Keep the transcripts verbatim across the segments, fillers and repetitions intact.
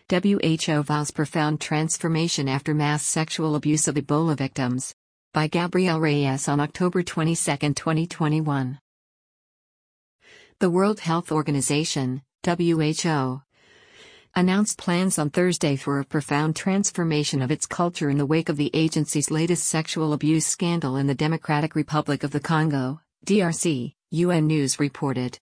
W H O vows profound transformation after mass sexual abuse of Ebola victims. By Gabriel Reyes on October twenty-second, twenty twenty-one. The World Health Organization, W H O, announced plans on Thursday for a profound transformation of its culture in the wake of the agency's latest sexual abuse scandal in the Democratic Republic of the Congo, D R C, U N News reported.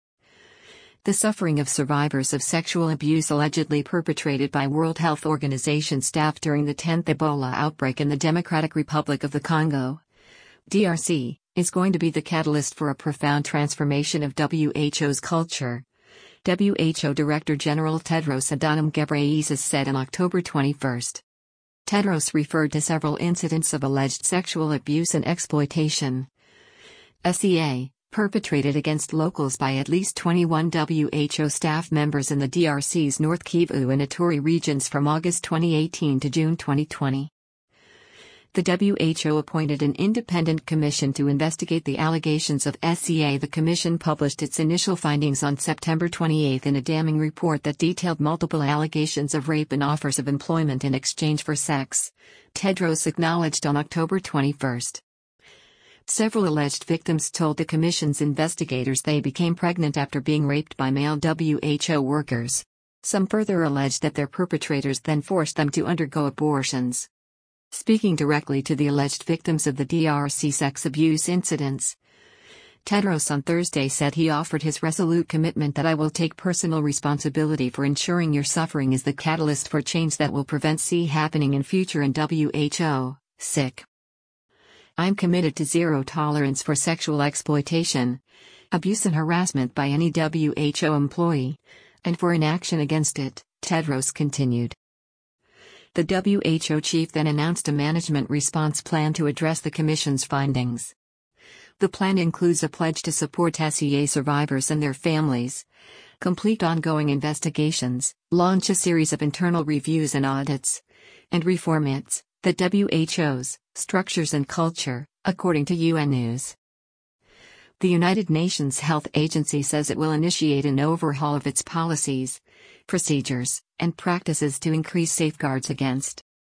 The suffering of survivors of sexual abuse allegedly perpetrated by World Health Organization staff during the tenth Ebola outbreak in the Democratic Republic of the Congo, D R C, is going to be the catalyst for a profound transformation of W H O's culture, W H O Director General Tedros Adhanom Ghebreyesus said on October twenty-first. Tedros referred to several incidents of alleged sexual abuse and exploitation, S E A, perpetrated against locals by at least twenty-one W H O staff members in the D R C's North Kivu and Ituri regions from August twenty eighteen to June twenty twenty. The W H O appointed an independent commission to investigate the allegations of S E A. The commission published its initial findings on September twenty-eighth in a damning report that detailed multiple allegations of rape and offers of employment in exchange for sex, Tedros acknowledged on October twenty-first. Several alleged victims told the commission's investigators they became pregnant after being raped by male W H O workers. Some further alleged that their perpetrators then forced them to undergo abortions. Speaking directly to the alleged victims of the D R C sex abuse incidents, Tedros on Thursday said he offered his resolute commitment that I will take personal responsibility for ensuring your suffering is the catalyst for change that will prevent C happening in future in W H O, sick. I'm committed to zero tolerance for sexual exploitation, abuse and harassment by any W H O employee, and for inaction against it, Tedros continued. The W H O chief then announced a management response plan to address the commission's findings. The plan includes a pledge to support S E A survivors and their families, complete ongoing investigations, launch a series of internal reviews and audits, and reform its, the W H O's, structures and culture, according to U N News. The United Nations Health Agency says it will initiate an overhaul of its policies, procedures, and practices to increase safeguards against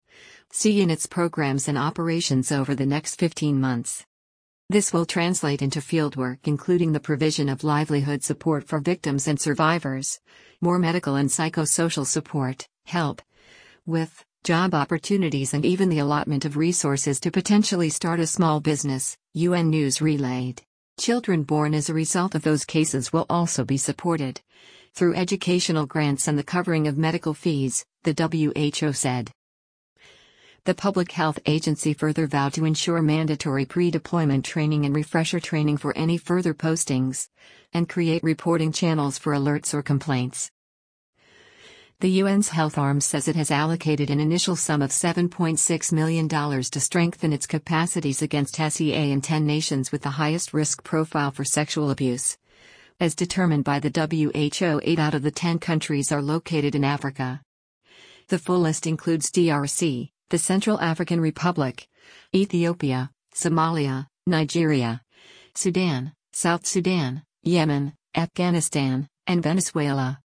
C in its programs and operations over the next fifteen months. This will translate into fieldwork including the provision of livelihood support for victims and survivors, more medical and psychosocial support, help with job opportunities and even the allotment of resources to potentially start a small business, U N News relayed. Children born as a result of those cases will also be supported through educational grants and the covering of medical fees, the W H O said. The Public Health Agency further vowed to ensure mandatory pre-deployment training and refresher training for any further postings, and create reporting channels for alerts or complaints. The U N's health arm says it has allocated an initial sum of seven point six million dollars to strengthen its capacities against S E A in ten nations with the highest risk profile for sexual abuse. As determined by the W H O, eight out of the ten countries are located in Africa. The full list includes D R C, the Central African Republic, Ethiopia, Somalia, Nigeria, Sudan, South Sudan, Yemen, Afghanistan, and Venezuela.